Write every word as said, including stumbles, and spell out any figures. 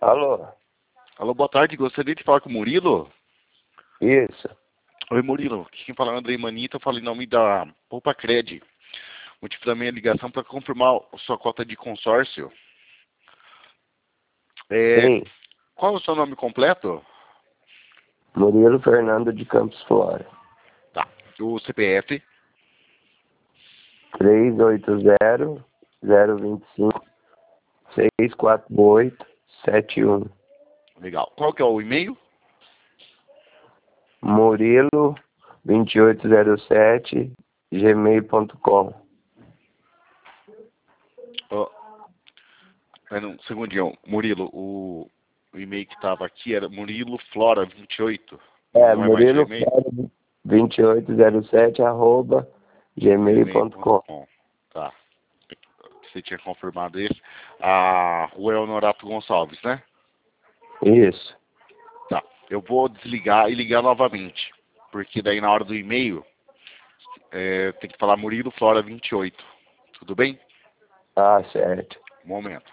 Alô? Alô, boa tarde. Gostaria de falar com o Murilo? Isso. Oi, Murilo. Quem fala é o Andrei Manita. Eu falo em nome da Poupa Cred. O motivo da minha ligação para confirmar a sua cota de consórcio. É, Sim. qual é o seu nome completo? Murilo Fernando de Campos Flora. Tá. O C P F? três oito zero, zero dois cinco, seis quatro oito, sete um. Legal. Qual que é o e-mail? Murilo vinte e oito zero sete, gmail ponto com. Oh, pera um segundinho. Murilo, o, o e-mail que estava aqui era Murilo Flora vinte e oito. É, Não é mais o Murilo e-mail? Flora vinte e oito zero sete, arroba gmail gmail ponto ponto com. com. Tá. Você tinha confirmado esse. A Rua Honorato Gonçalves, né? Isso. Tá. Eu vou desligar e ligar novamente. Porque daí na hora do e-mail é, tem que falar Murilo Flora vinte e oito. Tudo bem? Ah, certo. Um momento.